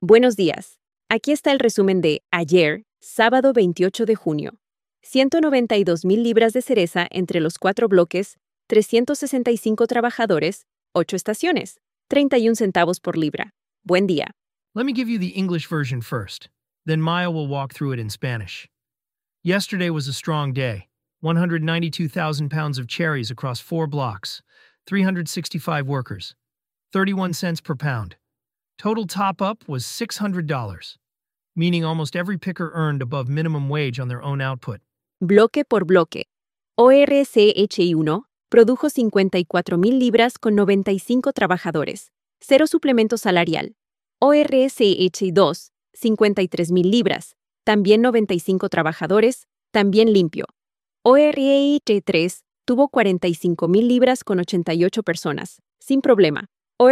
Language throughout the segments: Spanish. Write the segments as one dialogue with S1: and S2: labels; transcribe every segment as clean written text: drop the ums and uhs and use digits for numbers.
S1: Buenos días. Aquí está el resumen de ayer, sábado 28 de junio. 192,000 libras de cereza entre los 4 bloques, 365 trabajadores, 8 estaciones, 31 centavos por libra. Buen día.
S2: Let me give you the English version first. Then Maya will walk through it in Spanish. Yesterday was a strong day. 192,000 pounds of cherries across 4 blocks. 365 workers. 31 cents per pound. Total top-up was $600, meaning almost every picker earned above minimum wage on their own output.
S1: Bloque por bloque. ORCHI1 produjo 54,000 libras con 95 trabajadores. 0 suplemento salarial. ORCHI2, 53,000 libras. También 95 trabajadores. También limpio. ORCH3 tuvo 45,000 libras con 88 personas. Sin problema.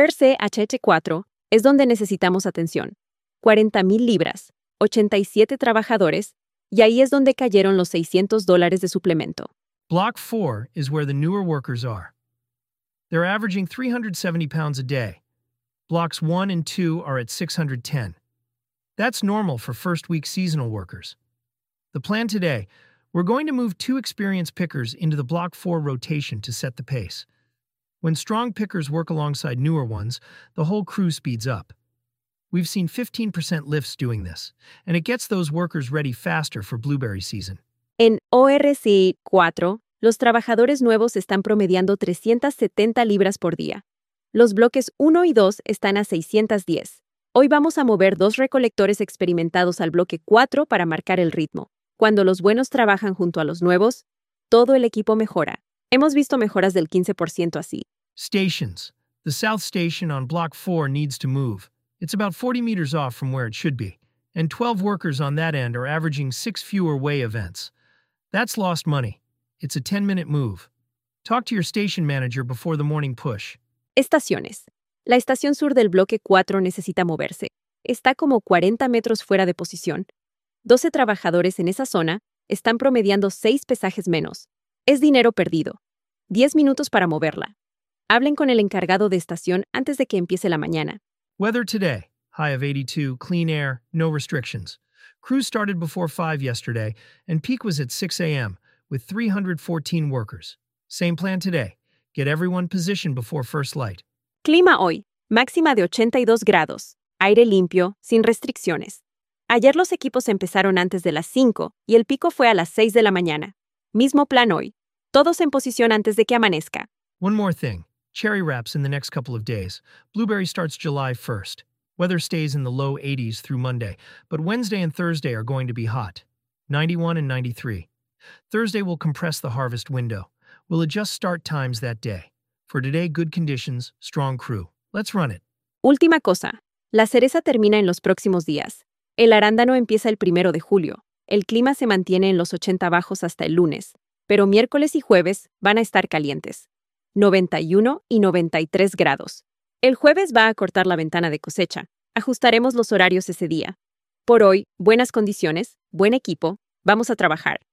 S1: ORCHH4 es donde necesitamos atención. 40,000 libras, 87 trabajadores, y ahí es donde cayeron los $600 de suplemento.
S2: Block 4 is where the newer workers are. They're averaging 370 pounds a day. Blocks 1 and 2 are at 610. That's normal for first-week seasonal workers. The plan today, we're going to move 2 experienced pickers into the Block 4 rotation to set the pace. When strong pickers work alongside newer ones, the whole crew speeds up. We've seen 15% lifts doing this, and it gets those workers ready faster for blueberry season.
S1: En ORC4, los trabajadores nuevos están promediando 370 libras por día. Los bloques 1 y 2 están a 610. Hoy vamos a mover 2 recolectores experimentados al bloque 4 para marcar el ritmo. Cuando los buenos trabajan junto a los nuevos, todo el equipo mejora. Hemos visto mejoras del 15% así.
S2: Stations. The south station on Block 4 needs to move. It's about 40 meters off from where it should be, and 12 workers on that end are averaging 6 fewer weigh events. That's lost money. It's a 10-minute move. Talk to your station manager before the morning push.
S1: Estaciones. La estación sur del bloque 4 necesita moverse. Está como 40 metros fuera de posición. 12 trabajadores en esa zona están promediando 6 pesajes menos. Es dinero perdido. 10 minutos para moverla. Hablen con el encargado de estación antes de que empiece la mañana.
S2: Weather today. High of 82, clean air, no restrictions. Crews started before 5 yesterday, and peak was at 6 a.m., with 314 workers. Same plan today. Get everyone positioned before first light.
S1: Clima hoy. Máxima de 82 grados. Aire limpio, sin restricciones. Ayer los equipos empezaron antes de las 5 y el pico fue a las 6 de la mañana. Mismo plan hoy. Todos en posición antes de que amanezca.
S2: One more thing. Cherry wraps in the next couple of days. Blueberry starts July 1st. Weather stays in the low 80s through Monday, but Wednesday and Thursday are going to be hot. 91 and 93. Thursday will compress the harvest window. We'll adjust start times that day. For today, good conditions, strong crew. Let's run it.
S1: Última cosa. La cereza termina en los próximos días. El arándano empieza el 1 de julio. El clima se mantiene en los 80 bajos hasta el lunes, pero miércoles y jueves van a estar calientes. 91 y 93 grados. El jueves va a cortar la ventana de cosecha. Ajustaremos los horarios ese día. Por hoy, buenas condiciones, buen equipo, vamos a trabajar.